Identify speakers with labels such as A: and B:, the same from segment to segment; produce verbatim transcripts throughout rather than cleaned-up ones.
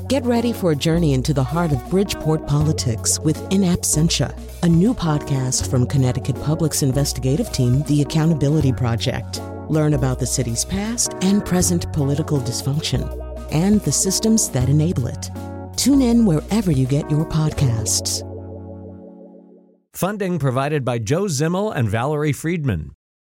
A: Get ready for a journey into the heart of Bridgeport politics with In Absentia, a new podcast from Connecticut Public's investigative team, The Accountability Project. Learn about the city's past and present political dysfunction and the systems that enable it. Tune in wherever you get your podcasts.
B: Funding provided by Joe Zimmel and Valerie Friedman.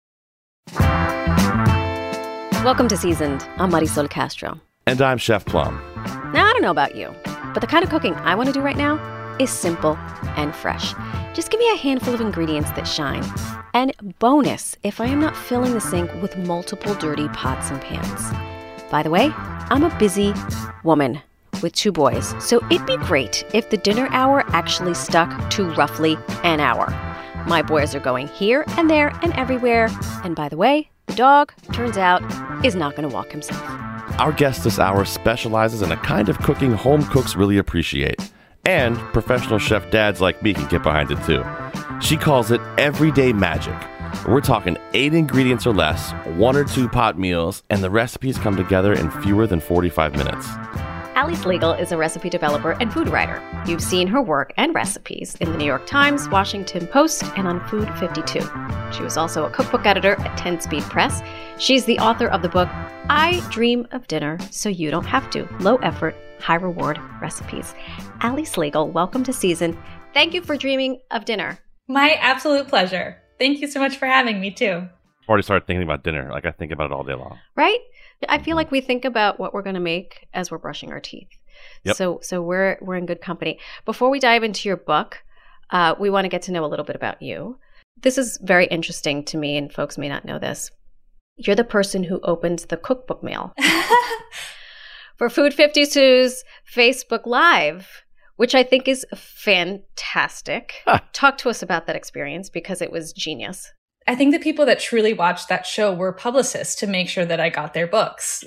C: Welcome to Seasoned. I'm Marisol Castro.
D: And I'm Chef Plum.
C: Now, I don't know about you, but the kind of cooking I want to do right now is simple and fresh. Just give me a handful of ingredients that shine. And bonus, if I am not filling the sink with multiple dirty pots and pans. By the way, I'm a busy woman with two boys, so it'd be great if the dinner hour actually stuck to roughly an hour. My boys are going here and there and everywhere. And by the way, the dog, turns out, is not going to walk himself.
D: Our guest this hour specializes in a kind of cooking home cooks really appreciate. And professional chef dads like me can get behind it too. She calls it everyday magic. We're talking eight ingredients or less, one or two pot meals, and the recipes come together in fewer than forty-five minutes.
C: Ali Schlegel is a recipe developer and food writer. You've seen her work and recipes in the New York Times, Washington Post, and on Food fifty-two. She was also a cookbook editor at ten Speed Press. She's the author of the book, I Dream of Dinner So You Don't Have to. Low effort, high reward recipes. Ali Schlegel, welcome to Season. Thank you for dreaming of dinner.
E: My absolute pleasure. Thank you so much for having me too.
D: I've already started thinking about dinner. Like I think about it all day long.
C: Right? I feel like we think about what we're going to make as we're brushing our teeth.
D: Yep.
C: So so we're we're in good company. Before we dive into your book, uh, we want to get to know a little bit about you. This is very interesting to me, and folks may not know this. You're the person who opens the cookbook mail for Food fifty-two's Facebook Live, which I think is fantastic. Talk to us about that experience because it was genius.
E: I think the people that truly watched that show were publicists to make sure that I got their books.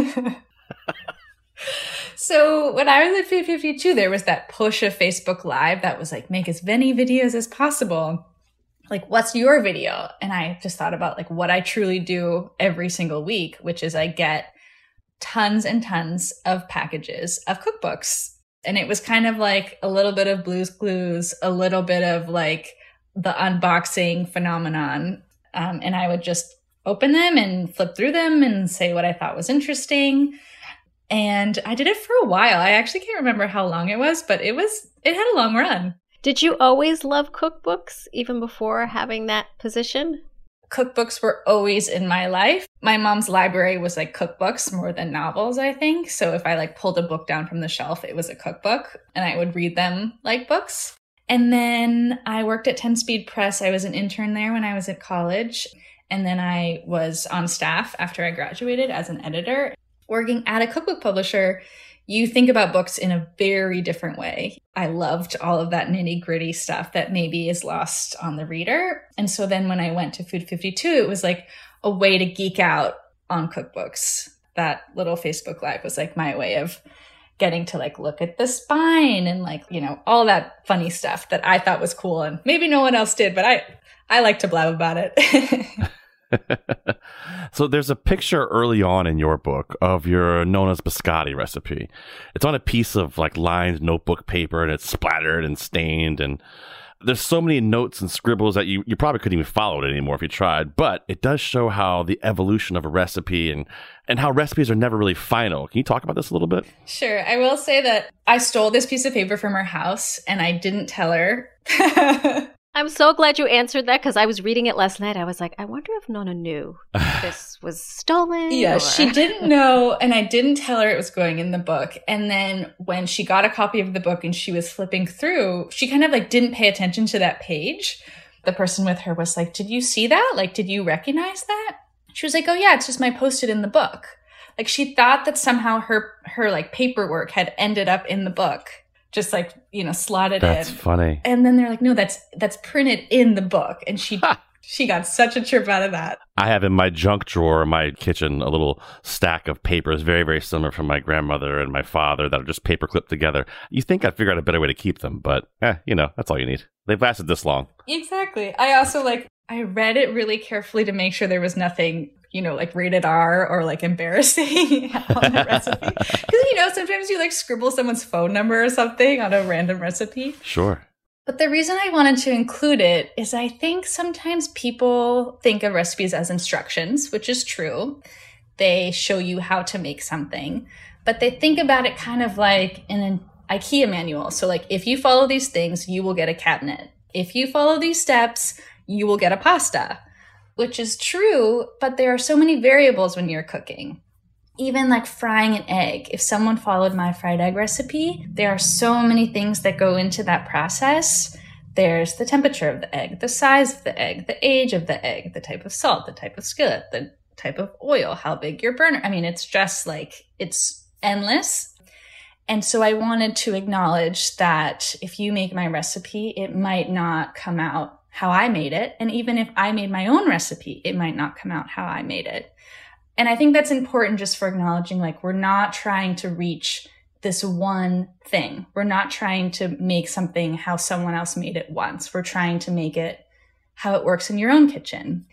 E: So when I was at Food fifty-two, there was that push of Facebook Live that was like, make as many videos as possible. Like, what's your video? And I just thought about like what I truly do every single week, which is I get tons and tons of packages of cookbooks. And it was kind of like a little bit of Blue's Clues, a little bit of like the unboxing phenomenon. Um, and I would just open them and flip through them and say what I thought was interesting. And I did it for a while. I actually can't remember how long it was, but it was, it had a long run.
C: Did you always love cookbooks even before having that position?
E: Cookbooks were always in my life. My mom's library was like cookbooks more than novels, I think. So if I like pulled a book down from the shelf, it was a cookbook and I would read them like books. And then I worked at ten Speed Press. I was an intern there when I was at college. And then I was on staff after I graduated as an editor. Working at a cookbook publisher, you think about books in a very different way. I loved all of that nitty gritty stuff that maybe is lost on the reader. And so then when I went to Food fifty-two, it was like a way to geek out on cookbooks. That little Facebook Live was like my way of getting to like look at the spine and like, you know, all that funny stuff that I thought was cool. And maybe no one else did, but I, I like to blab about it.
D: So there's a picture early on in your book of your Nonna's biscotti recipe. It's on a piece of like lined notebook paper and it's splattered and stained. And there's so many notes and scribbles that you, you probably couldn't even follow it anymore if you tried. But it does show how the evolution of a recipe and, and how recipes are never really final. Can you talk about this a little bit?
E: Sure. I will say that I stole this piece of paper from her house and I didn't tell her.
C: I'm so glad you answered that because I was reading it last night. I was like, I wonder if Nonna knew this was stolen.
E: Yeah,
C: or...
E: she didn't know, and I didn't tell her it was going in the book. And then when she got a copy of the book and she was flipping through, she kind of like didn't pay attention to that page. The person with her was like, did you see that? Like, did you recognize that? She was like, oh yeah, it's just my post-it in the book. Like she thought that somehow her, her like paperwork had ended up in the book. Just like, you know, slotted
D: that's in. That's funny.
E: And then they're like, no, that's that's printed in the book. And she she got such a trip out of that.
D: I have in my junk drawer in my kitchen a little stack of papers, very, very similar from my grandmother and my father that are just paper clipped together. You think I'd figure out a better way to keep them, but eh, you know, that's all you need. They've lasted this long.
E: Exactly. I also like, I read it really carefully to make sure there was nothing, you know, like rated R or like embarrassing on the recipe. Because, you know, sometimes you like scribble someone's phone number or something on a random recipe.
D: Sure.
E: But the reason I wanted to include it is I think sometimes people think of recipes as instructions, which is true. They show you how to make something, but they think about it kind of like in an IKEA manual. So like, if you follow these things, you will get a cabinet. If you follow these steps, you will get a pasta, which is true, but there are so many variables when you're cooking. Even like frying an egg. If someone followed my fried egg recipe, there are so many things that go into that process. There's the temperature of the egg, the size of the egg, the age of the egg, the type of salt, the type of skillet, the type of oil, how big your burner. I mean, it's just like, it's endless. And so I wanted to acknowledge that if you make my recipe, it might not come out how I made it. And even if I made my own recipe, it might not come out how I made it. And I think that's important just for acknowledging, like, we're not trying to reach this one thing. We're not trying to make something how someone else made it once. We're trying to make it how it works in your own kitchen.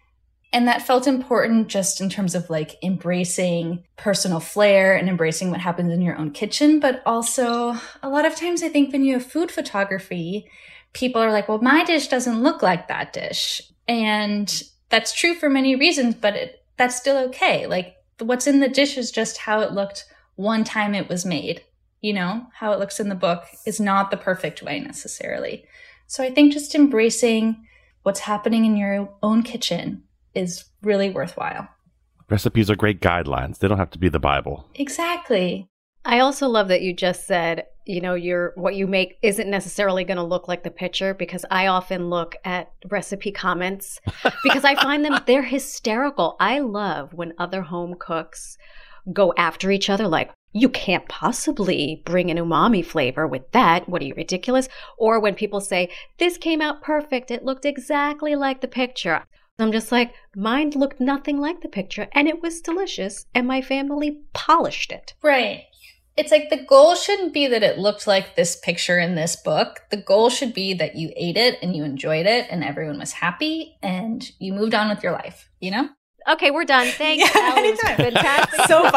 E: And that felt important just in terms of like embracing personal flair and embracing what happens in your own kitchen. But also a lot of times I think when you have food photography, people are like, well, my dish doesn't look like that dish. And that's true for many reasons, but it, that's still okay. Like what's in the dish is just how it looked one time it was made. You know, how it looks in the book is not the perfect way necessarily. So I think just embracing what's happening in your own kitchen is really worthwhile.
D: Recipes are great guidelines. They don't have to be the Bible.
E: Exactly.
C: I also love that you just said, you know, your what you make isn't necessarily going to look like the picture, because I often look at recipe comments because I find them, they're hysterical. I love when other home cooks go after each other like, you can't possibly bring an umami flavor with that. What are you, ridiculous? Or when people say, this came out perfect. It looked exactly like the picture. I'm just like, mine looked nothing like the picture and it was delicious and my family polished it.
E: Right. It's like the goal shouldn't be that it looked like this picture in this book. The goal should be that you ate it and you enjoyed it and everyone was happy and you moved on with your life, you know?
C: Okay, we're done. Thanks.
E: Yeah,
C: That was fantastic.
E: So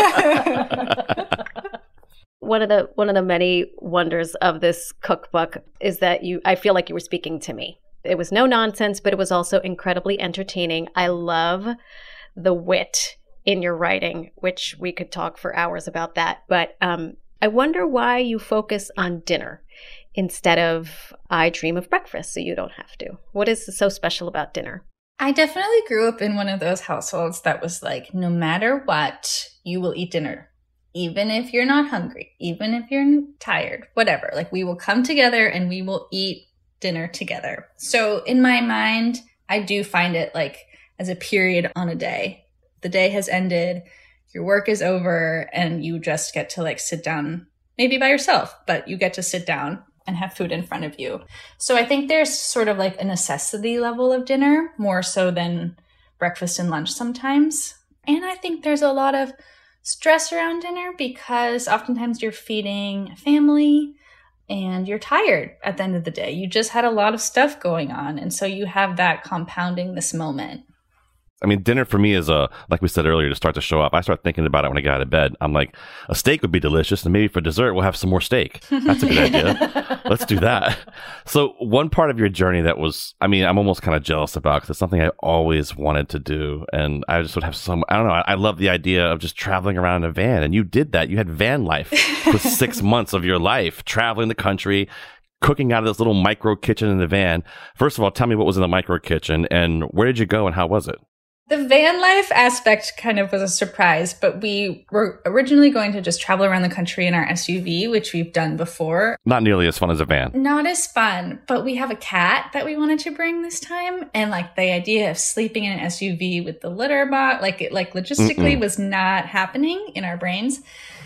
E: fun.
C: One of the one of the many wonders of this cookbook is that you I feel like you were speaking to me. It was no nonsense, but it was also incredibly entertaining. I love the wit in your writing, which we could talk for hours about that. But um, I wonder why you focus on dinner instead of I dream of breakfast, so you don't have to. What is so special about dinner?
E: I definitely grew up in one of those households that was like, no matter what, you will eat dinner. Even if you're not hungry, even if you're tired, whatever. Like we will come together and we will eat dinner together. So in my mind, I do find it like as a period on a day. The day has ended, your work is over, and you just get to like sit down, maybe by yourself, but you get to sit down and have food in front of you. So I think there's sort of like a necessity level of dinner, more so than breakfast and lunch sometimes. And I think there's a lot of stress around dinner because oftentimes you're feeding a family and you're tired at the end of the day. You just had a lot of stuff going on. And so you have that compounding this moment.
D: I mean, dinner for me is a, like we said earlier, to start to show up. I start thinking about it when I get out of bed. I'm like, a steak would be delicious, and maybe for dessert, we'll have some more steak. That's a good idea. Let's do that. So one part of your journey that was, I mean, I'm almost kind of jealous about, because it's something I always wanted to do. And I just would have some, I don't know, I, I love the idea of just traveling around in a van. And you did that. You had van life for six months of your life, traveling the country, cooking out of this little micro kitchen in the van. First of all, tell me what was in the micro kitchen and where did you go and how was it?
E: The van life aspect kind of was a surprise, but we were originally going to just travel around the country in our S U V, which we've done before.
D: Not nearly as fun as a van.
E: Not as fun, but we have a cat that we wanted to bring this time. And like the idea of sleeping in an S U V with the litter box, like it like logistically Mm-mm. was not happening in our brains.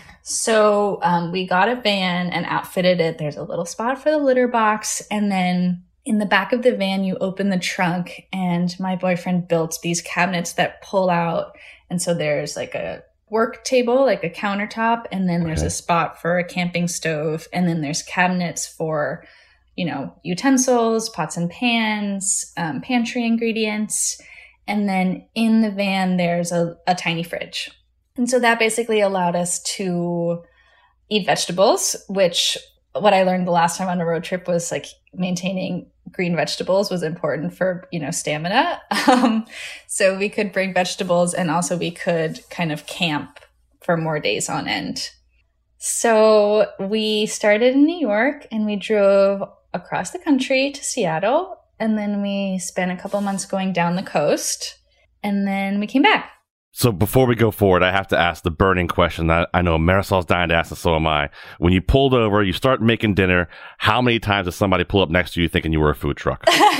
E: So um, we got a van and outfitted it. There's a little spot for the litter box. And then in the back of the van, you open the trunk, and my boyfriend built these cabinets that pull out. And so there's like a work table, like a countertop, and then there's okay. a spot for a camping stove. And then there's cabinets for, you know, utensils, pots and pans, um, pantry ingredients. And then in the van, there's a, a tiny fridge. And so that basically allowed us to eat vegetables, which what I learned the last time on a road trip was like maintaining green vegetables was important for, you know, stamina. Um, so we could bring vegetables, and also we could kind of camp for more days on end. So we started in New York and we drove across the country to Seattle. And then we spent a couple months going down the coast. And then we came back.
D: So before we go forward, I have to ask the burning question that I know Marisol's dying to ask, and so am I. When you pulled over, you start making dinner, how many times does somebody pull up next to you thinking you were a food truck?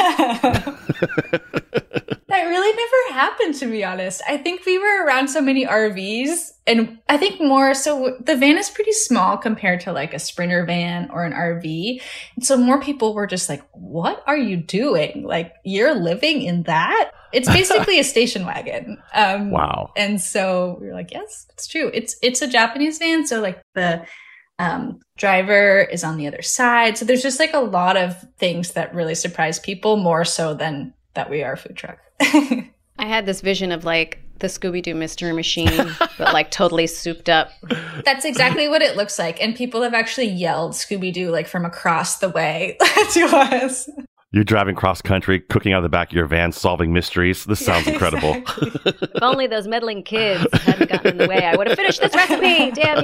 E: That really never happened, to be honest. I think we were around so many R Vs, and I think more so the van is pretty small compared to like a Sprinter van or an R V. And so more people were just like, what are you doing? Like, you're living in that? It's basically a station wagon. Um,
D: wow.
E: And so we were like, yes, it's true. It's, it's a Japanese van. So like the um, driver is on the other side. So there's just like a lot of things that really surprise people, more so than that we are a food truck.
C: I had this vision of like the Scooby-Doo Mystery Machine, but like totally souped up.
E: That's exactly what it looks like. And people have actually yelled Scooby-Doo like from across the way to us.
D: You're driving cross country, cooking out of the back of your van, solving mysteries. This sounds
E: Yeah,
D: incredible.
E: exactly.
C: If only those meddling kids hadn't gotten in the way, I would have finished this recipe. Damn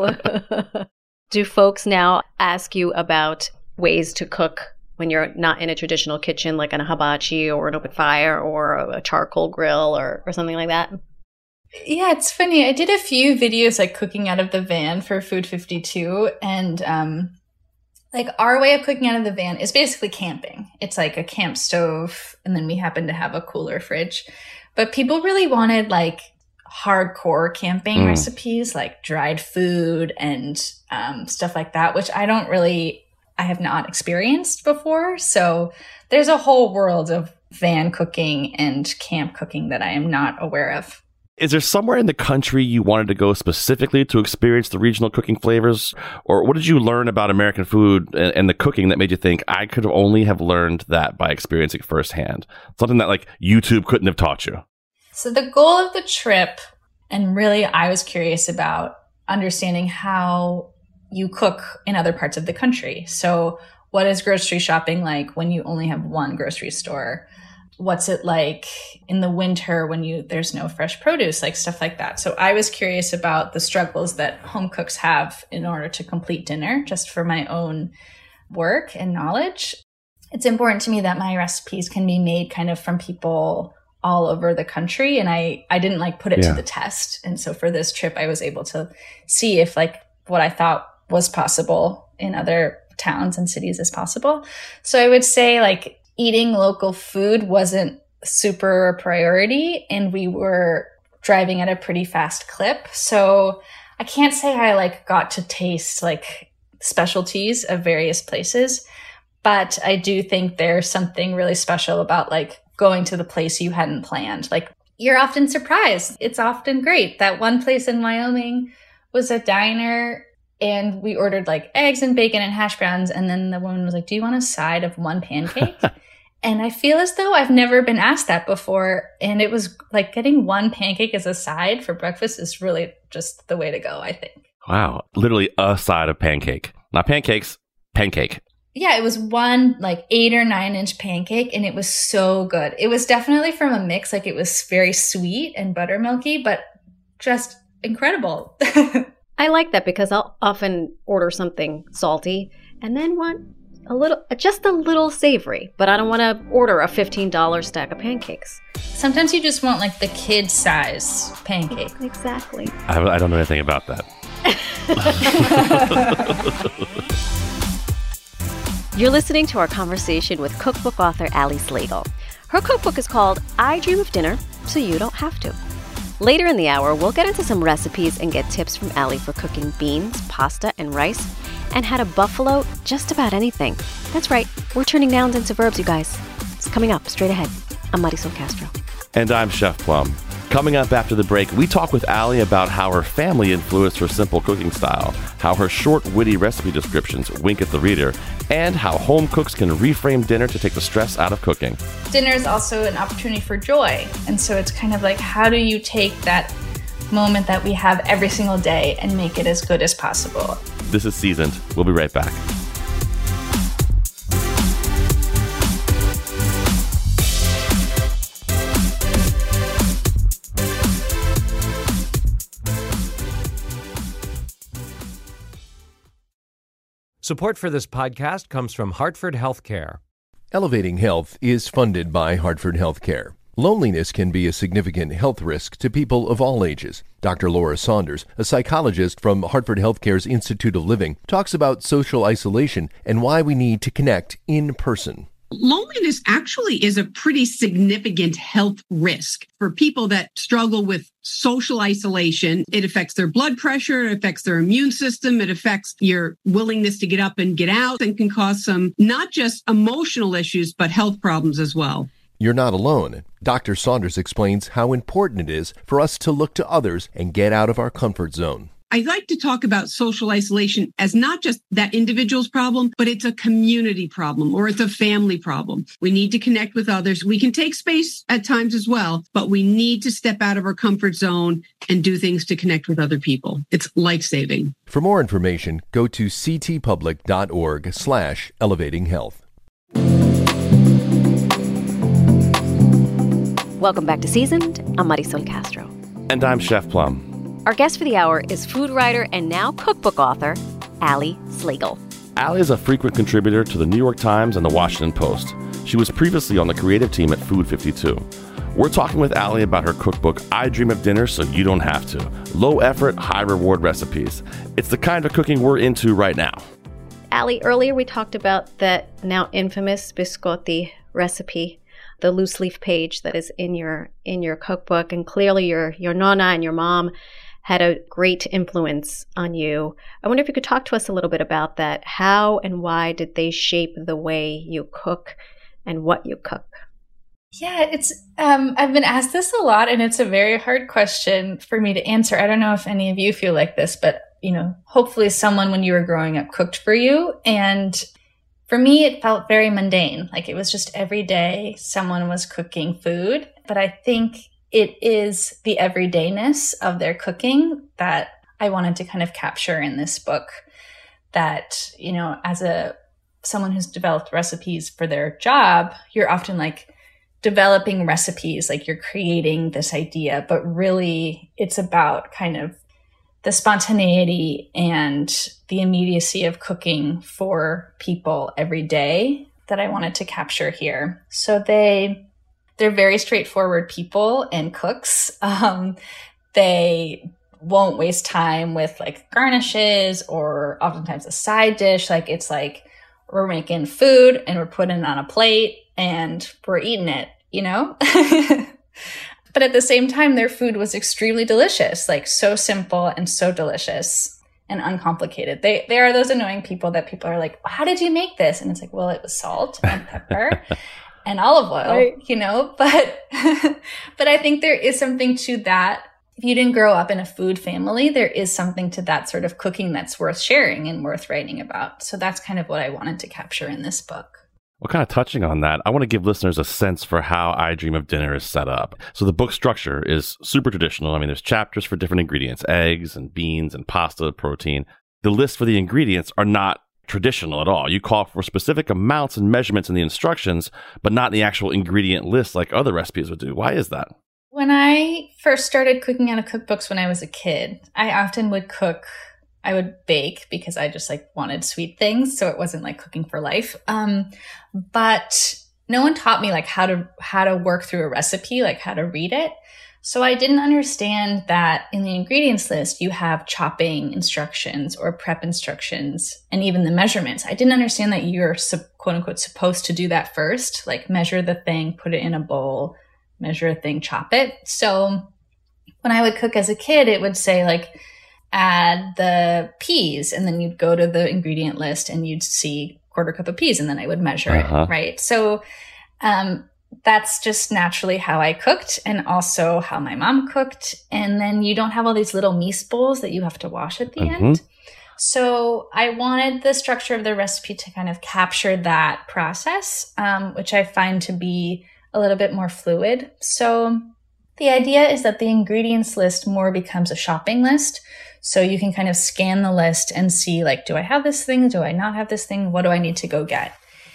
C: you. Do folks now ask you about ways to cook when you're not in a traditional kitchen, like on a hibachi or an open fire or a charcoal grill or, or something like that?
E: Yeah, it's funny. I did a few videos like cooking out of the van for Food fifty-two, and um, like our way of cooking out of the van is basically camping. It's like a camp stove, and then we happen to have a cooler fridge. But people really wanted like hardcore camping
D: Mm.
E: recipes, like dried food and um, stuff like that, which I don't really, I have not experienced before. So there's a whole world of van cooking and camp cooking that I am not aware of.
D: Is there somewhere in the country you wanted to go specifically to experience the regional cooking flavors? Or what did you learn about American food and, and the cooking that made you think, I could only have learned that by experiencing firsthand? Something that like YouTube couldn't have taught you.
E: So the goal of the trip, and really I was curious about understanding how you cook in other parts of the country. So what is grocery shopping like when you only have one grocery store? What's it like in the winter when you there's no fresh produce, like stuff like that. So I was curious about the struggles that home cooks have in order to complete dinner, just for my own work and knowledge. It's important to me that my recipes can be made kind of from people all over the country, and I, I didn't like put it
D: Yeah.
E: to the test. And so for this trip, I was able to see if like what I thought was possible in other towns and cities is possible. So I would say like eating local food wasn't super a priority, and we were driving at a pretty fast clip. So I can't say I like got to taste like specialties of various places, but I do think there's something really special about like going to the place you hadn't planned. Like you're often surprised. It's often great. That one place in Wyoming was a diner, and we ordered like eggs and bacon and hash browns. And then the woman was like, do you want a side of one pancake? And I feel as though I've never been asked that before. And it was like getting one pancake as a side for breakfast is really just the way to go, I think.
D: Wow. Literally a side of pancake. Not pancakes, pancake.
E: Yeah, it was one like eight or nine inch pancake, and it was so good. It was definitely from a mix. Like it was very sweet and buttermilky, but just incredible.
C: I like that because I'll often order something salty and then want a little, just a little savory, but I don't want to order a fifteen dollars stack of pancakes.
E: Sometimes you just want like the kid size pancake.
C: Exactly.
D: I, I don't know anything about that.
C: You're listening to our conversation with cookbook author Ali Slagle. Her cookbook is called I Dream of Dinner, So You Don't Have to. Later in the hour, we'll get into some recipes and get tips from Ali for cooking beans, pasta, and rice, and how to buffalo just about anything. That's right, we're turning nouns into verbs, you guys. It's coming up straight ahead. I'm Marisol Castro.
D: And I'm Chef Plum. Coming up after the break, we talk with Allie about how her family influenced her simple cooking style, how her short, witty recipe descriptions wink at the reader, and how home cooks can reframe dinner to take the stress out of cooking.
E: Dinner is also an opportunity for joy. And so it's kind of like, how do you take that moment that we have every single day and make it as good as possible?
D: This is Seasoned. We'll be right back.
B: Support for this podcast comes from Hartford Healthcare.
F: Elevating Health is funded by Hartford Healthcare. Loneliness can be a significant health risk to people of all ages. Doctor Laura Saunders, a psychologist from Hartford Healthcare's Institute of Living, talks about social isolation and why we need to connect in person.
G: Loneliness actually is a pretty significant health risk for people that struggle with social isolation. It affects their blood pressure, it affects their immune system, it affects your willingness to get up and get out, and can cause some not just emotional issues, but health problems as well.
F: You're not alone. Doctor Saunders explains how important it is for us to look to others and get out of our comfort zone.
G: I like to talk about social isolation as not just that individual's problem, but it's a community problem or it's a family problem. We need to connect with others. We can take space at times as well, but we need to step out of our comfort zone and do things to connect with other people. It's life-saving.
F: For more information, go to ctpublic.org slash elevating health.
C: Welcome back to Seasoned. I'm Marisol Castro.
D: And I'm Chef Plum.
C: Our guest for the hour is food writer and now cookbook author, Allie Slagle.
D: Allie is a frequent contributor to the New York Times and the Washington Post. She was previously on the creative team at Food fifty-two. We're talking with Allie about her cookbook, I Dream of Dinner So You Don't Have To. Low effort, high reward recipes. It's the kind of cooking we're into right now.
C: Allie, earlier we talked about that now infamous biscotti recipe, the loose leaf page that is in your in your cookbook, and clearly your your nonna and your mom had a great influence on you. I wonder if you could talk to us a little bit about that. How and why did they shape the way you cook and what you cook?
E: Yeah, it's um, I've been asked this a lot, and it's a very hard question for me to answer. I don't know if any of you feel like this, but you know, hopefully someone when you were growing up cooked for you. And for me, it felt very mundane. Like it was just every day someone was cooking food. But I think it is the everydayness of their cooking that I wanted to kind of capture in this book. That, you know, as a someone who's developed recipes for their job, you're often like developing recipes, like you're creating this idea, but really it's about kind of the spontaneity and the immediacy of cooking for people every day that I wanted to capture here. So they They're very straightforward people and cooks. Um, they won't waste time with like garnishes or oftentimes a side dish. Like it's like we're making food and we're putting it on a plate and we're eating it, you know? But at the same time, their food was extremely delicious, like so simple and so delicious and uncomplicated. They they are those annoying people that people are like, how did you make this? And it's like, well, it was salt and pepper. And olive oil, right. You know, but but I think there is something to that. If you didn't grow up in a food family, there is something to that sort of cooking that's worth sharing and worth writing about. So that's kind of what I wanted to capture in this book.
D: Well, kind of touching on that, I want to give listeners a sense for how I Dream of Dinner is set up. So the book structure is super traditional. I mean, there's chapters for different ingredients, eggs and beans and pasta, protein. The lists for the ingredients are not traditional at all. You call for specific amounts and measurements in the instructions, but not in the actual ingredient list like other recipes would do. Why is that?
E: When I first started cooking out of cookbooks when I was a kid, I often would cook, I would bake because I just like wanted sweet things. So it wasn't like cooking for life. Um, but no one taught me like how to, how to work through a recipe, like how to read it. So I didn't understand that in the ingredients list, you have chopping instructions or prep instructions and even the measurements. I didn't understand that you're quote unquote supposed to do that first, like measure the thing, put it in a bowl, measure a thing, chop it. So when I would cook as a kid, it would say like, add the peas, and then you'd go to the ingredient list and you'd see quarter cup of peas, and then I would measure uh-huh. it, right? So um, that's just naturally how I cooked and also how my mom cooked. And then you don't have all these little mise bowls that you have to wash at the mm-hmm. end. So I wanted the structure of the recipe to kind of capture that process, um, which I find to be a little bit more fluid. So the idea is that the ingredients list more becomes a shopping list. So you can kind of scan the list and see, like, do I have this thing? Do I not have this thing? What do I need to go get?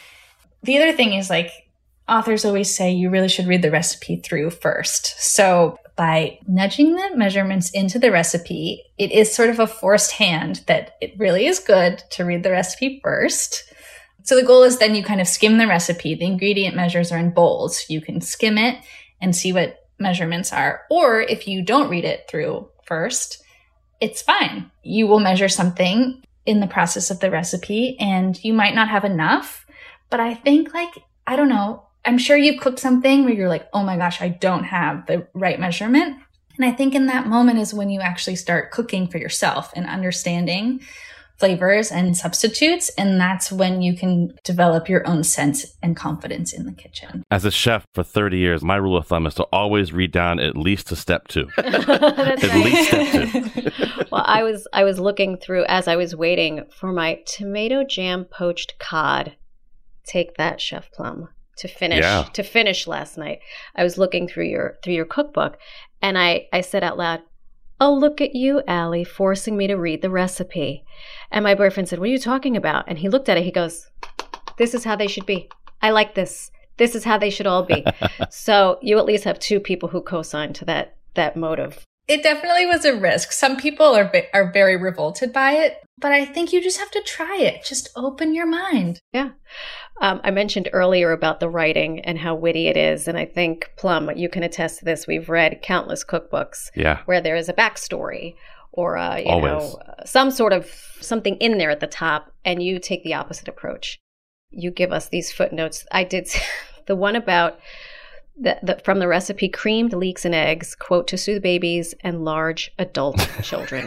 E: The other thing is, like, authors always say you really should read the recipe through first. So by nudging the measurements into the recipe, it is sort of a forced hand that it really is good to read the recipe first. So the goal is then you kind of skim the recipe. The ingredient measures are in bowls. You can skim it and see what measurements are. Or if you don't read it through first, it's fine. You will measure something in the process of the recipe and you might not have enough. But I think, like, I don't know, I'm sure you've cooked something where you're like, oh my gosh, I don't have the right measurement. And I think in that moment is when you actually start cooking for yourself and understanding flavors and substitutes. And that's when you can develop your own sense and confidence in the kitchen.
D: As a chef for thirty years, my rule of thumb is to always read down at least to step two.
C: That's
D: at
C: right.
D: least step two.
C: Well, I was I was looking through as I was waiting for my tomato jam poached cod. Take that, Chef Plum. To finish
D: yeah.
C: to finish last night. I was looking through your through your cookbook and I, I said out loud, oh, look at you, Allie, forcing me to read the recipe. And my boyfriend said, what are you talking about? And he looked at it, he goes, this is how they should be. I like this. This is how they should all be. So you at least have two people who co-sign to that that motive.
E: It definitely was a risk. Some people are are very revolted by it, but I think you just have to try it. Just open your mind.
C: Yeah. Um, I mentioned earlier about the writing and how witty it is. And I think, Plum, you can attest to this. We've read countless cookbooks
D: yeah.
C: where there is a backstory or, uh, you
D: Always.
C: know, uh, some sort of something in there at the top. And you take the opposite approach. You give us these footnotes. I did the one about the, the, from the recipe, creamed leeks and eggs, quote, to soothe babies and large adult children.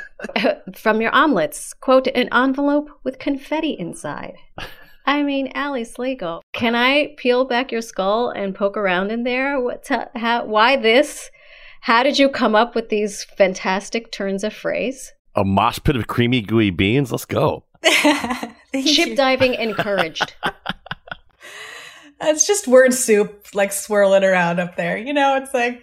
C: From your omelets, quote, an envelope with confetti inside. I mean, Allie Slagle, can I peel back your skull and poke around in there? What's how? Why this? How did you come up with these fantastic turns of phrase?
D: A mosh pit of creamy, gooey beans? Let's go.
C: Ship diving encouraged.
E: It's just word soup, like swirling around up there. You know, it's like,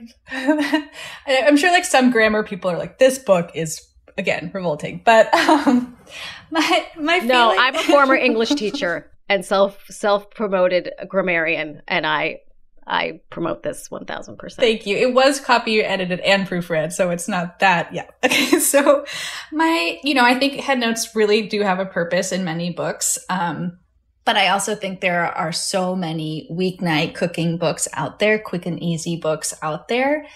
E: I'm sure like some grammar people are like, this book is, again, revolting. But um, my my feeling-
C: No, I'm a former English teacher and self self promoted grammarian, and I I promote this one thousand percent.
E: Thank you. It was copy edited and proofread, so it's not that. Yeah. Okay. So my, you know, I think headnotes really do have a purpose in many books. Um, but I also think there are so many weeknight cooking books out there, quick and easy books out there.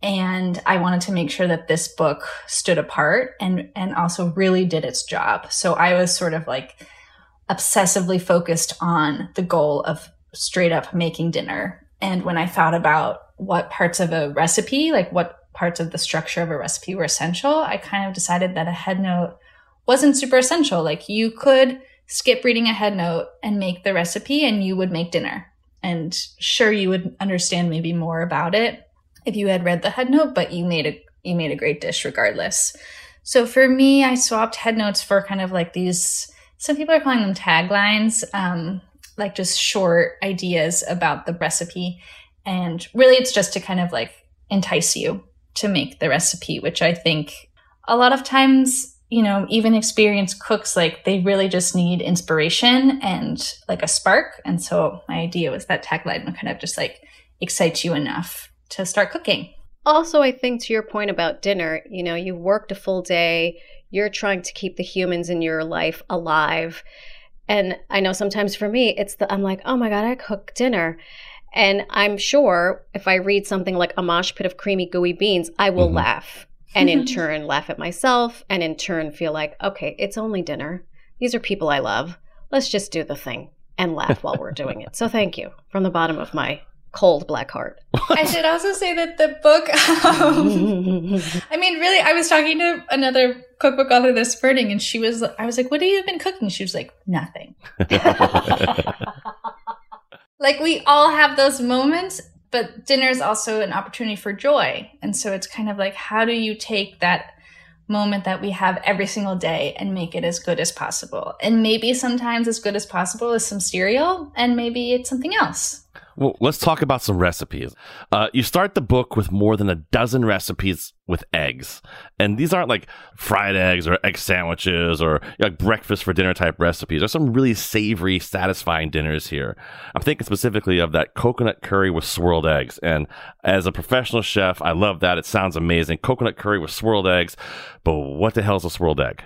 E: And I wanted to make sure that this book stood apart and, and also really did its job. So I was sort of like obsessively focused on the goal of straight up making dinner. And when I thought about what parts of a recipe, like what parts of the structure of a recipe were essential, I kind of decided that a headnote wasn't super essential. Like you could skip reading a headnote and make the recipe and you would make dinner. And sure, you would understand maybe more about it if you had read the headnote, but you made a you made a great dish regardless. So for me, I swapped headnotes for kind of like these, some people are calling them taglines, um, like just short ideas about the recipe. And really it's just to kind of like entice you to make the recipe, which I think a lot of times, you know, even experienced cooks, like they really just need inspiration and like a spark. And so my idea was that tagline would kind of just like excite you enough to start cooking.
C: Also, I think to your point about dinner, you know, you worked a full day, you're trying to keep the humans in your life alive. And I know sometimes for me, it's the, I'm like, oh my God, I cook dinner. And I'm sure if I read something like a mosh pit of creamy, gooey beans, I will mm-hmm. laugh. And in turn, laugh at myself. And in turn, feel like, okay, it's only dinner. These are people I love. Let's just do the thing and laugh while we're doing it. So thank you from the bottom of my cold black heart.
E: I should also say that the book, um, I mean, really, I was talking to another cookbook author this spurting, and she was, I was like, what have you been cooking? She was like, nothing. Like, we all have those moments, but dinner is also an opportunity for joy. And so it's kind of like, how do you take that moment that we have every single day and make it as good as possible? And maybe sometimes as good as possible is some cereal, and maybe it's something else.
D: Well, let's talk about some recipes. Uh, you start the book with more than a dozen recipes with eggs. And these aren't like fried eggs or egg sandwiches or like breakfast for dinner type recipes. There's some really savory, satisfying dinners here. I'm thinking specifically of that coconut curry with swirled eggs. And as a professional chef, I love that. It sounds amazing. Coconut curry with swirled eggs. But what the hell is a swirled egg?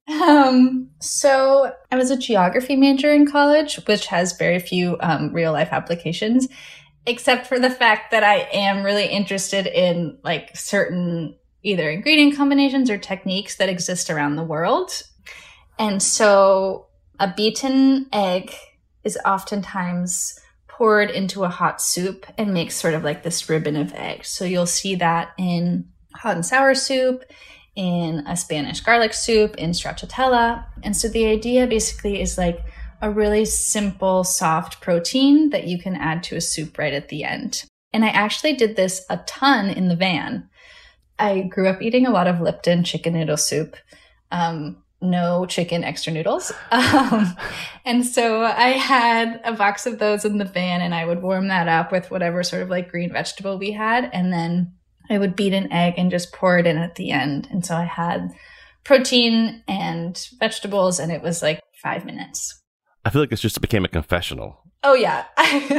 E: Um, so I was a geography major in college, which has very few um, real life applications, except for the fact that I am really interested in like certain either ingredient combinations or techniques that exist around the world. And so a beaten egg is oftentimes poured into a hot soup and makes sort of like this ribbon of egg. So you'll see that in hot and sour soup, in a Spanish garlic soup, in stracciatella. And so the idea basically is like a really simple, soft protein that you can add to a soup right at the end. And I actually did this a ton in the van. I grew up eating a lot of Lipton chicken noodle soup. Um, no chicken extra noodles. Um, and so I had a box of those in the van, and I would warm that up with whatever sort of like green vegetable we had. And then I would beat an egg and just pour it in at the end. And so I had protein and vegetables, and it was like five minutes.
D: I feel like this just became a confessional.
E: Oh, yeah.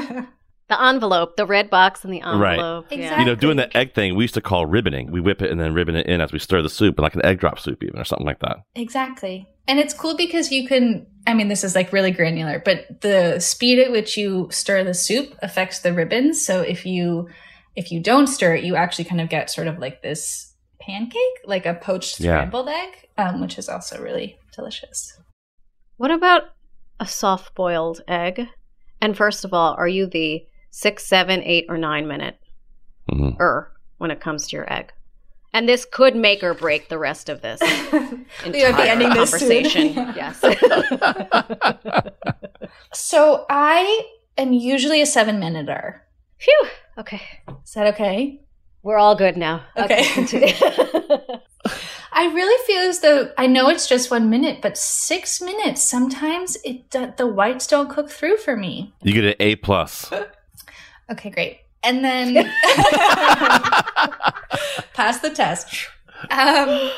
C: The envelope, the red box and the envelope.
E: Right.
C: Yeah.
E: Exactly.
D: You know, doing the egg thing, we used to call ribboning. We whip it and then ribbon it in as we stir the soup, like an egg drop soup even, or something like that.
E: Exactly. And it's cool because you can, I mean, this is like really granular, but the speed at which you stir the soup affects the ribbons. So if you If you don't stir it, you actually kind of get sort of like this pancake, like a poached scrambled yeah. egg, um, which is also really delicious.
C: What about a soft-boiled egg? And first of all, are you the six, seven, eight, or nine minute mm-hmm. er when it comes to your egg? And this could make or break the rest of this entire
E: be ending
C: conversation.
E: This
C: yes.
E: So I am usually a seven-minuter.
C: Phew. Okay.
E: Is that okay?
C: We're all good now.
E: Okay. okay. I really feel as though, I know it's just one minute, but six minutes, sometimes it the whites don't cook through for me.
D: You get an A plus.
E: Okay, great. And then pass the test. Um,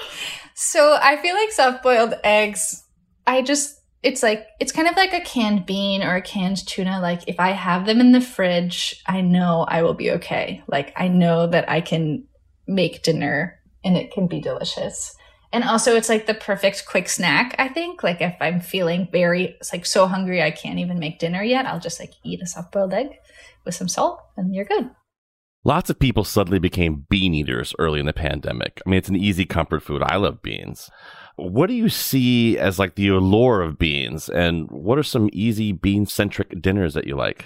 E: so I feel like soft-boiled eggs, I just, it's like, it's kind of like a canned bean or a canned tuna. Like if I have them in the fridge, I know I will be okay. Like I know that I can make dinner and it can be delicious. And also it's like the perfect quick snack, I think. Like if I'm feeling very, it's like so hungry I can't even make dinner yet, I'll just like eat a soft-boiled egg with some salt and you're good.
D: Lots of people suddenly became bean eaters early in the pandemic. I mean, it's an easy comfort food. I love beans. What do you see as like the allure of beans, and what are some easy bean-centric dinners that you like?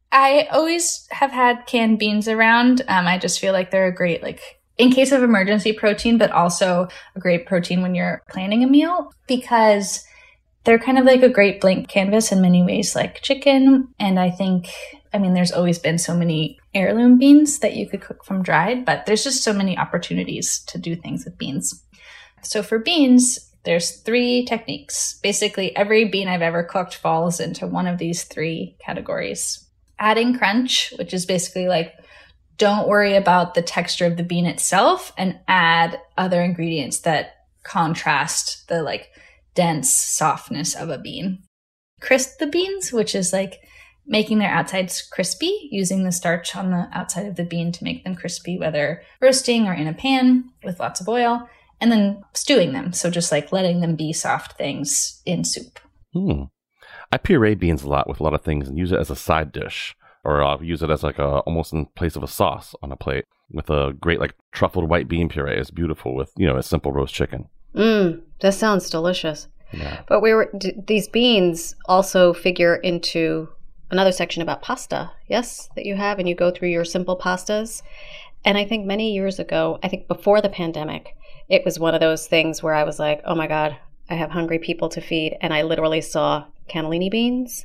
E: I always have had canned beans around. Um, I just feel like they're a great, like, in case of emergency protein, but also a great protein when you're planning a meal because they're kind of like a great blank canvas in many ways, like chicken. And I think, I mean, there's always been so many heirloom beans that you could cook from dried, but there's just so many opportunities to do things with beans. So for beans, there's three techniques. Basically, every bean I've ever cooked falls into one of these three categories. Adding crunch, which is basically like, don't worry about the texture of the bean itself and add other ingredients that contrast the like dense softness of a bean. Crisp the beans, which is like making their outsides crispy, using the starch on the outside of the bean to make them crispy, whether roasting or in a pan with lots of oil. And then stewing them. So just like letting them be soft things in soup.
D: Hmm. I puree beans a lot with a lot of things and use it as a side dish. Or I'll use it as like a, almost in place of a sauce on a plate with a great like truffled white bean puree. It's beautiful with, you know, a simple roast chicken.
C: Mmm, that sounds delicious.
D: Yeah.
C: But we were d- these beans also figure into another section about pasta, yes, that you have, and you go through your simple pastas. And I think many years ago, I think before the pandemic, it was one of those things where I was like, oh my God, I have hungry people to feed. And I literally saw cannellini beans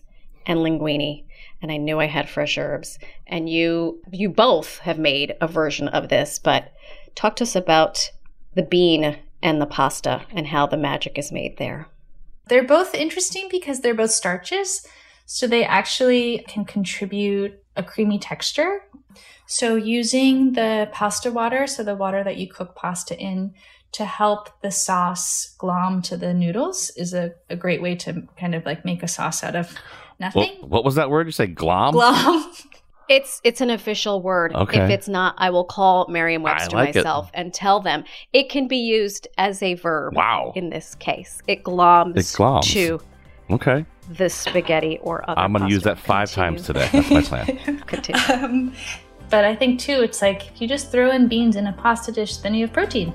C: and linguine, and I knew I had fresh herbs. And you you both have made a version of this, but talk to us about the bean and the pasta and how the magic is made there.
E: They're both interesting because they're both starches, so they actually can contribute a creamy texture. So using the pasta water, so the water that you cook pasta in, to help the sauce glom to the noodles is a, a great way to kind of like make a sauce out of nothing.
D: Well, what was that word you say? Glom?
E: Glom.
C: It's it's an official word.
D: Okay.
C: If it's not, I will call Merriam-Webster
D: like
C: myself
D: it.
C: and tell them. It can be used as a verb
D: Wow.
C: in this case. It gloms,
D: It gloms.
C: to
D: Okay.
C: the spaghetti or other
D: I'm going to use
C: pasta.
D: that five
C: Continue.
D: times today. That's my plan.
C: Continue.
E: Um, but I think too, it's like if you just throw in beans in a pasta dish, then you have protein.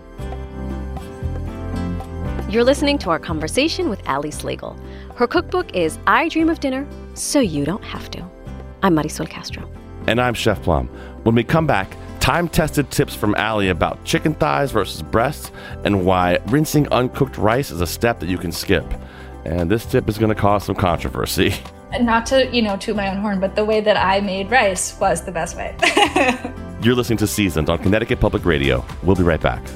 C: You're listening to our conversation with Ali Slagle. Her cookbook is I Dream of Dinner, So You Don't Have to. I'm Marisol Castro.
D: And I'm Chef Plum. When we come back, time-tested tips from Ali about chicken thighs versus breasts and why rinsing uncooked rice is a step that you can skip. And this tip is going to cause some controversy.
E: Not to, you know, toot my own horn, but the way that I made rice was the best way.
D: You're listening to Seasoned on Connecticut Public Radio. We'll be right back.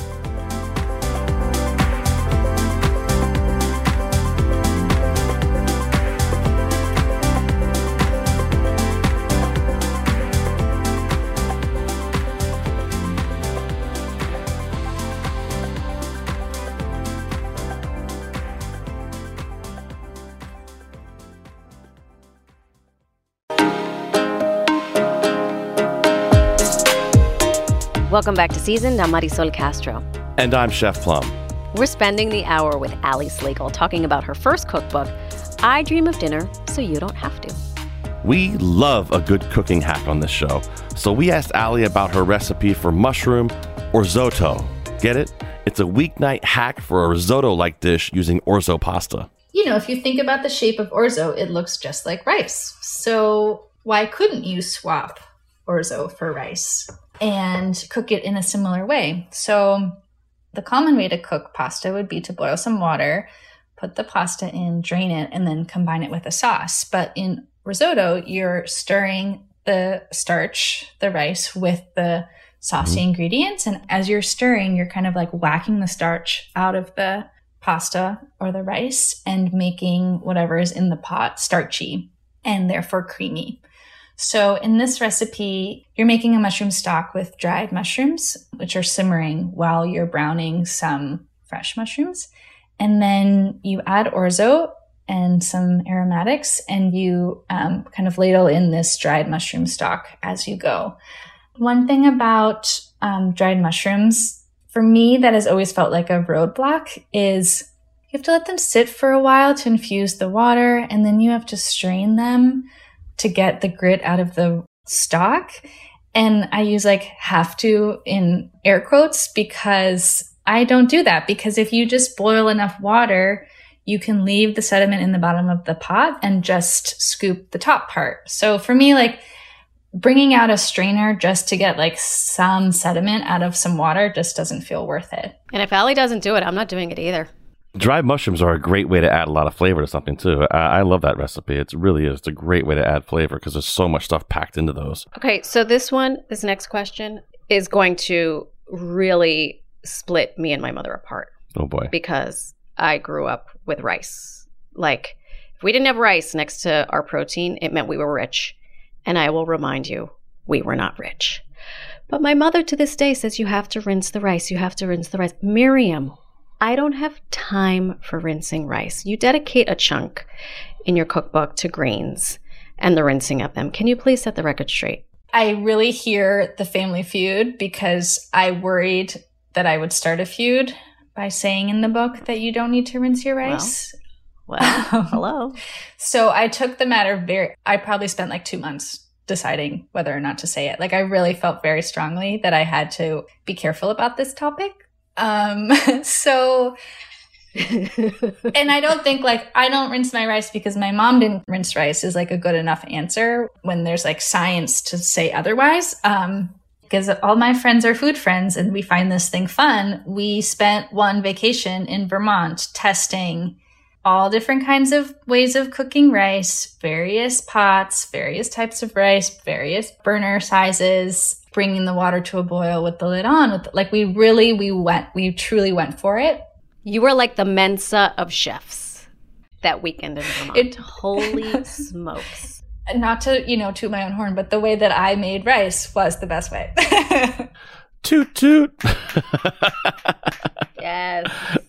C: Welcome back to Seasoned. I'm Marisol Castro.
D: And I'm Chef Plum.
C: We're spending the hour with Ali Slagle talking about her first cookbook, I Dream of Dinner, So You Don't Have to.
D: We love a good cooking hack on this show, so we asked Ali about her recipe for mushroom orzo. Get it? It's a weeknight hack for a risotto-like dish using orzo pasta.
E: You know, if you think about the shape of orzo, it looks just like rice. So why couldn't you swap orzo for rice and cook it in a similar way? So the common way to cook pasta would be to boil some water, put the pasta in, drain it, and then combine it with a sauce. But in risotto, you're stirring the starch, the rice, with the saucy mm-hmm. ingredients. And as you're stirring, you're kind of like whacking the starch out of the pasta or the rice and making whatever is in the pot starchy and therefore creamy. So in this recipe, you're making a mushroom stock with dried mushrooms, which are simmering while you're browning some fresh mushrooms. And then you add orzo and some aromatics, and you um, kind of ladle in this dried mushroom stock as you go. One thing about um, dried mushrooms, for me, that has always felt like a roadblock is you have to let them sit for a while to infuse the water, and then you have to strain them to get the grit out of the stock. And I use like have to in air quotes because I don't do that, because if you just boil enough water, you can leave the sediment in the bottom of the pot and just scoop the top part. So for me, like bringing out a strainer just to get like some sediment out of some water just doesn't feel worth it.
C: And if Ali doesn't do it, I'm not doing it either.
D: Dried mushrooms are a great way to add a lot of flavor to something, too. I, I love that recipe. It really is. It's a great way to add flavor because there's so much stuff packed into those.
C: Okay, so this one, this next question is going to really split me and my mother apart.
D: Oh, boy.
C: Because I grew up with rice. Like, if we didn't have rice next to our protein, it meant we were rich. And I will remind you, we were not rich. But my mother to this day says you have to rinse the rice. You have to rinse the rice. Miriam, I don't have time for rinsing rice. You dedicate a chunk in your cookbook to grains and the rinsing of them. Can you please set the record straight?
E: I really hear the family feud because I worried that I would start a feud by saying in the book that you don't need to rinse your rice.
C: Well, well hello.
E: So I took the matter very, I probably spent like two months deciding whether or not to say it. Like I really felt very strongly that I had to be careful about this topic. Um, so, and I don't think like, I don't rinse my rice because my mom didn't rinse rice is like a good enough answer when there's like science to say otherwise. Um, because all my friends are food friends and we find this thing fun. We spent one vacation in Vermont testing all different kinds of ways of cooking rice, various pots, various types of rice, various burner sizes, bringing the water to a boil with the lid on. With like we really, we went, we truly went for it.
C: You were like the Mensa of chefs that weekend in Vermont.
E: It,
C: Holy smokes.
E: Not to, you know, toot my own horn, but the way that I made rice was the best way.
D: Toot toot.
E: Yes.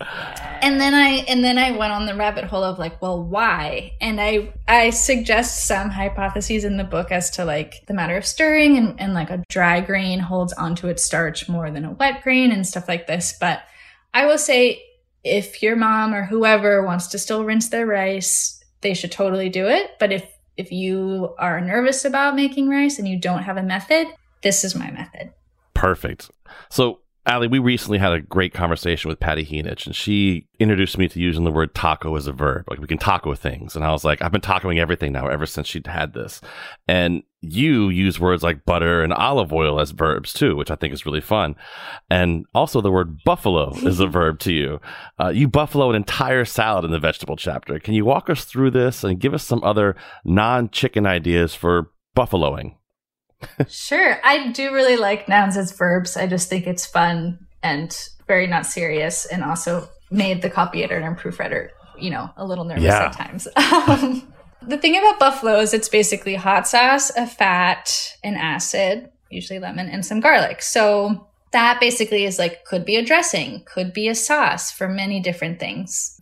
E: And then I and then I went on the rabbit hole of like, well, why? And I I suggest some hypotheses in the book as to like the matter of stirring and, and like a dry grain holds onto its starch more than a wet grain and stuff like this. But I will say if your mom or whoever wants to still rinse their rice, they should totally do it. But if if you are nervous about making rice and you don't have a method, this is my method.
D: Perfect. So, Allie, we recently had a great conversation with Patty Heenich, and she introduced me to using the word taco as a verb. Like, we can taco things. And I was like, I've been tacoing everything now ever since she'd had this. And you use words like butter and olive oil as verbs, too, which I think is really fun. And also the word buffalo is a verb to you. Uh, you buffalo an entire salad in the vegetable chapter. Can you walk us through this and give us some other non-chicken ideas for buffaloing?
E: Sure. I do really like nouns as verbs. I just think it's fun and very not serious, and also made the copy editor and proofreader, you know, a little nervous
D: yeah.
E: at times. Um, the thing about buffalo is it's basically hot sauce, a fat, an acid, usually lemon, and some garlic. So that basically is like, could be a dressing, could be a sauce for many different things.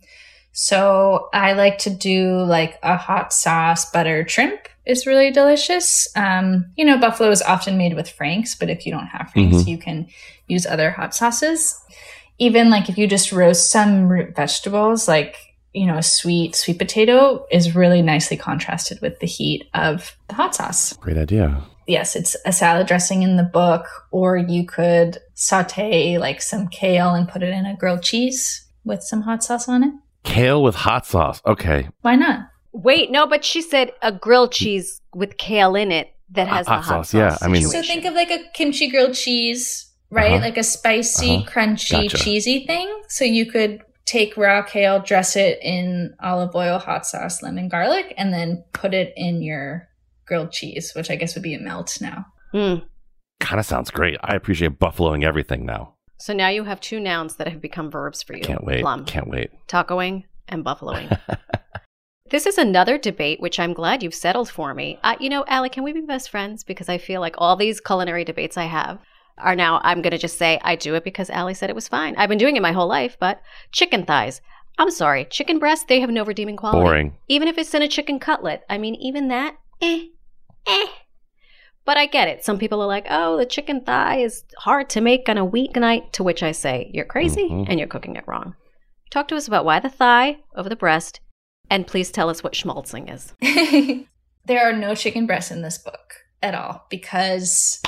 E: So I like to do like a hot sauce butter shrimp is really delicious. Um, you know, buffalo is often made with Frank's, but if you don't have Frank's, mm-hmm. you can use other hot sauces. Even like if you just roast some root vegetables, like, you know, a sweet, sweet potato is really nicely contrasted with the heat of the hot sauce.
D: Great idea.
E: Yes, it's a salad dressing in the book, or you could saute like some kale and put it in a grilled cheese with some hot sauce on it.
D: Kale with hot sauce. Okay.
E: Why not?
C: Wait, no, but she said a grilled cheese with kale in it that has
D: hot
C: the hot
D: sauce.
C: sauce.
D: Yeah, I mean,
E: so think of like a kimchi grilled cheese, right?
D: Uh-huh.
E: Like a spicy,
D: uh-huh.
E: crunchy,
D: Gotcha.
E: cheesy thing. So you could take raw kale, dress it in olive oil, hot sauce, lemon, garlic, and then put it in your grilled cheese, which I guess would be a melt now.
C: Mm.
D: Kind of sounds great. I appreciate buffaloing everything now.
C: So now you have two nouns that have become verbs for you.
D: Can't wait.
C: Plum.
D: Can't wait.
C: Tacoing and buffaloing. This is another debate, which I'm glad you've settled for me. Uh, you know, Allie, can we be best friends? Because I feel like all these culinary debates I have are now, I'm going to just say I do it because Allie said it was fine. I've been doing it my whole life, but chicken thighs. I'm sorry. Chicken breasts, they have no redeeming quality.
D: Boring.
C: Even if it's in a chicken cutlet. I mean, even that, eh, eh. But I get it. Some people are like, oh, the chicken thigh is hard to make on a weeknight, to which I say, you're crazy mm-hmm. and you're cooking it wrong. Talk to us about why the thigh over the breast, and please tell us what schmaltzing is.
E: There are no chicken breasts in this book at all because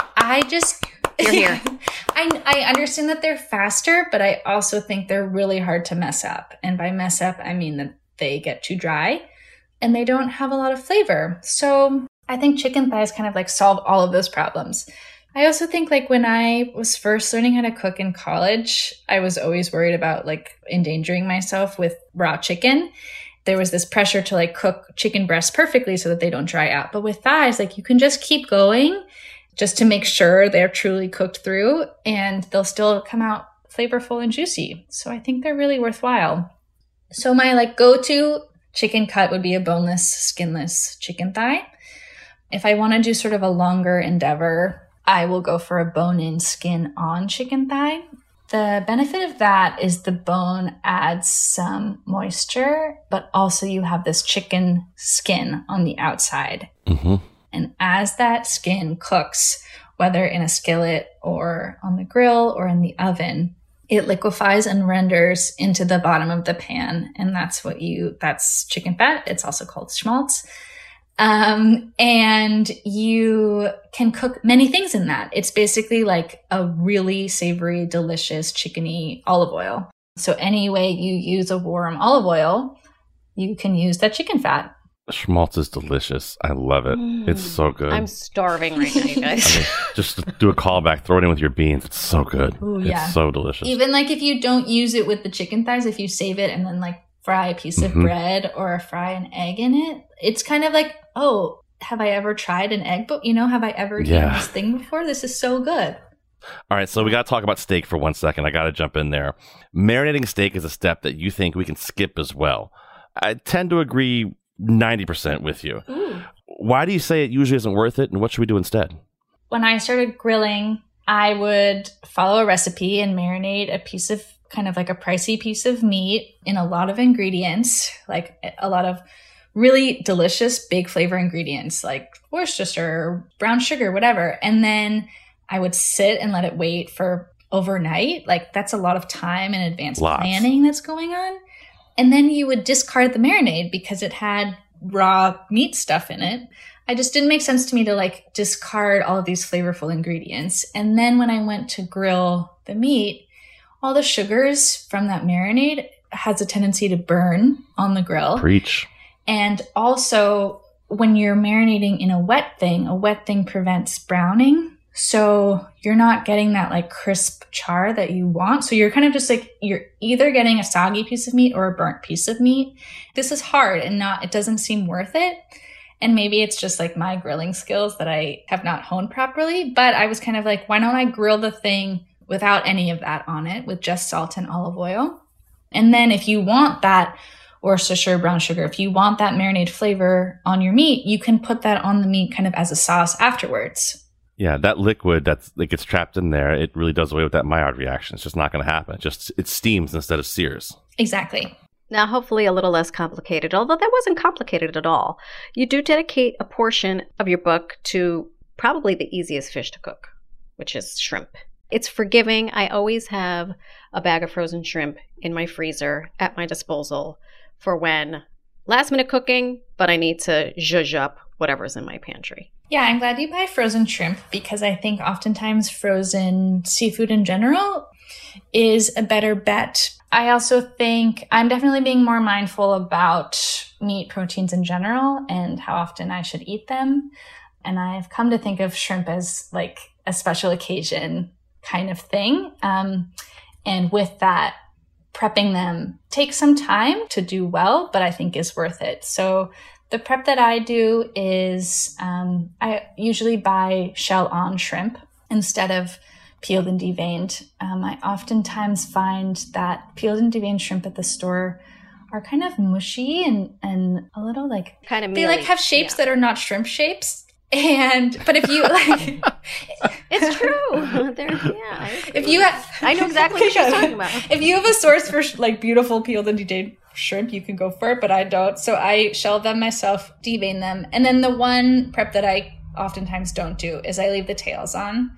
E: I just...
C: You're here.
E: I, I understand that they're faster, but I also think they're really hard to mess up. And by mess up, I mean that they get too dry and they don't have a lot of flavor. So I think chicken thighs kind of like solve all of those problems. I also think like when I was first learning how to cook in college, I was always worried about like endangering myself with raw chicken. There was this pressure to like cook chicken breasts perfectly so that they don't dry out. But with thighs, like you can just keep going just to make sure they're truly cooked through and they'll still come out flavorful and juicy. So I think they're really worthwhile. So my like go-to chicken cut would be a boneless, skinless chicken thigh. If I want to do sort of a longer endeavor, I will go for a bone-in, skin-on chicken thigh. The benefit of that is the bone adds some moisture, but also you have this chicken skin on the outside.
D: Mm-hmm.
E: And as that skin cooks, whether in a skillet or on the grill or in the oven, it liquefies and renders into the bottom of the pan. And that's what you, that's chicken fat. It's also called schmaltz. Um, and you can cook many things in that. It's basically like a really savory, delicious, chickeny olive oil. So any way you use a warm olive oil, you can use that chicken fat.
D: Schmaltz is delicious. I love it. Mm. It's so good.
C: I'm starving right now, you guys.
D: I mean, just do a callback, throw it in with your beans. It's so good.
E: Ooh, yeah.
D: It's so delicious.
E: Even like if you don't use it with the chicken thighs, if you save it and then like fry a piece
D: mm-hmm.
E: of bread or fry an egg in it, it's kind of like, oh, have I ever tried an egg? But, you know, have I ever
D: yeah.
E: eaten this thing before? This is so good.
D: All right, so we got to talk about steak for one second. I got to jump in there. Marinating steak is a step that you think we can skip as well. I tend to agree ninety percent with you.
E: Ooh.
D: Why do you say it usually isn't worth it, and what should we do instead?
E: When I started grilling, I would follow a recipe and marinate a piece of kind of like a pricey piece of meat in a lot of ingredients, like a lot of really delicious, big flavor ingredients like Worcestershire, brown sugar, whatever. And then I would sit and let it wait for overnight. Like that's a lot of time and advanced
D: Lots.
E: planning that's going on. And then you would discard the marinade because it had raw meat stuff in it. I just didn't make sense to me to like discard all of these flavorful ingredients. And then when I went to grill the meat, all the sugars from that marinade has a tendency to burn on the grill.
D: Preach.
E: And also when you're marinating in a wet thing, a wet thing prevents browning. So you're not getting that like crisp char that you want. So you're kind of just like, you're either getting a soggy piece of meat or a burnt piece of meat. This is hard and not, it doesn't seem worth it. And maybe it's just like my grilling skills that I have not honed properly. But I was kind of like, why don't I grill the thing without any of that on it with just salt and olive oil? And then if you want that Worcestershire brown sugar, if you want that marinade flavor on your meat, you can put that on the meat kind of as a sauce afterwards.
D: Yeah, that liquid that's, that gets trapped in there, it really does away with that Maillard reaction. It's just not going to happen. It just it steams instead of sears.
E: Exactly.
C: Now, hopefully a little less complicated, although that wasn't complicated at all. You do dedicate a portion of your book to probably the easiest fish to cook, which is shrimp. It's forgiving. I always have a bag of frozen shrimp in my freezer at my disposal for when last minute cooking, but I need to zhuzh up whatever's in my pantry.
E: Yeah, I'm glad you buy frozen shrimp because I think oftentimes frozen seafood in general is a better bet. I also think I'm definitely being more mindful about meat proteins in general and how often I should eat them. And I've come to think of shrimp as like a special occasion kind of thing. Um, and with that, prepping them takes some time to do well, but I think is worth it. So the prep that I do is um, I usually buy shell-on shrimp instead of peeled and deveined. Um, I oftentimes find that peeled and deveined shrimp at the store are kind of mushy and, and a little like
C: kind of
E: they like have shapes yeah. that are not shrimp shapes. And but if you like,
C: it's true. There, yeah.
E: If you have,
C: I know exactly what you're talking about.
E: If you have a source for like beautiful peeled and deveined shrimp, you can go for it. But I don't, so I shell them myself, devein them, and then the one prep that I oftentimes don't do is I leave the tails on.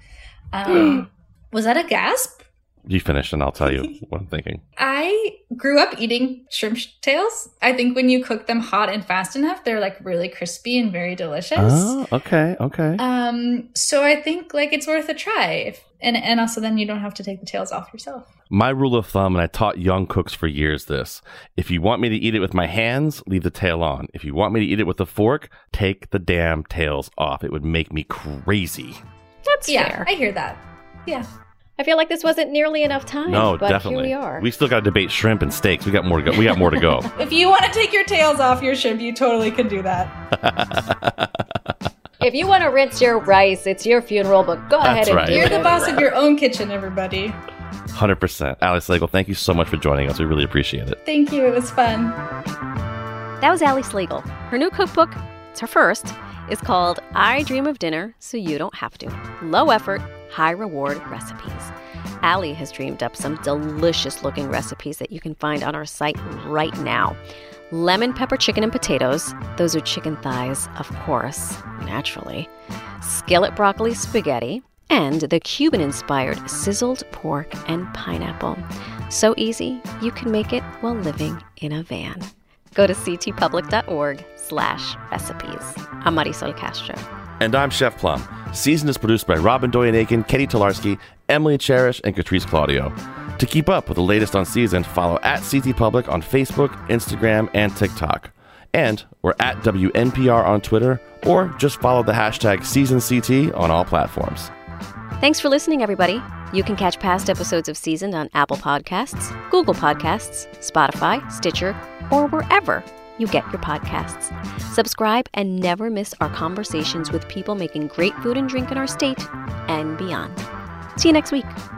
E: Um, was that a gasp?
D: You finish, and I'll tell you what I'm thinking.
E: I grew up eating shrimp tails. I think when you cook them hot and fast enough, they're like really crispy and very delicious.
D: Oh, okay, okay.
E: Um, so I think like it's worth a try, if, and and also then you don't have to take the tails off yourself.
D: My rule of thumb, and I taught young cooks for years this: if you want me to eat it with my hands, leave the tail on. If you want me to eat it with a fork, take the damn tails off. It would make me crazy.
C: That's
E: yeah,
C: fair.
E: I hear that. Yeah.
C: I feel like this wasn't nearly enough time.
D: No,
C: but
D: definitely.
C: Here we are.
D: We still got to debate shrimp and steaks. We got more to go. We got more to go.
E: If you want to take your tails off your shrimp, you totally can do that.
C: If you want to rinse your rice, it's your funeral, but go
D: That's
C: ahead and
D: right.
C: do
E: You're
C: it.
E: the boss of your own kitchen, everybody.
D: one hundred percent. Ali Slagle, thank you so much for joining us. We really appreciate it.
E: Thank you. It was fun.
C: That was Ali Slagle. Her new cookbook, it's her first, is called I Dream of Dinner So You Don't Have to. Low effort, high reward recipes. Ali has dreamed up some delicious-looking recipes that you can find on our site right now. Lemon pepper chicken and potatoes. Those are chicken thighs, of course, naturally. Skillet broccoli spaghetti. And the Cuban-inspired sizzled pork and pineapple. So easy, you can make it while living in a van. Go to ctpublic.org slash recipes. I'm Marisol Castro.
D: And I'm Chef Plum. Season is produced by Robin Doyen-Aiken, Kenny Tolarski, Emily Cherish, and Catrice Claudio. To keep up with the latest on Season, follow at C T Public on Facebook, Instagram, and TikTok. And we're at W N P R on Twitter, or just follow the hashtag SeasonCT on all platforms.
C: Thanks for listening, everybody. You can catch past episodes of Seasoned on Apple Podcasts, Google Podcasts, Spotify, Stitcher, or wherever you get your podcasts. Subscribe and never miss our conversations with people making great food and drink in our state and beyond. See you next week.